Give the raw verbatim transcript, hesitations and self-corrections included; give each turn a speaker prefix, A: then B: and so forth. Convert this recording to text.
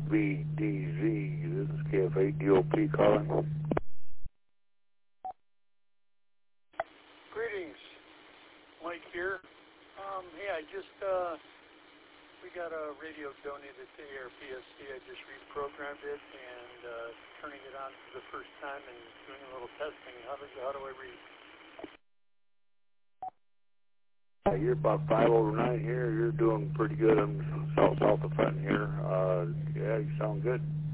A: V D Z. This is K F eight D O P calling.
B: Greetings, Mike here. Um, hey, I just, uh, we got a radio donated to A R P S C. I just reprogrammed it and uh, turning it on for the first time and doing a little testing. How do, how do I read?
A: Uh, you're about five over nine here. You're doing pretty good. I'm south, south of Fenton here. Uh, yeah, you sound good.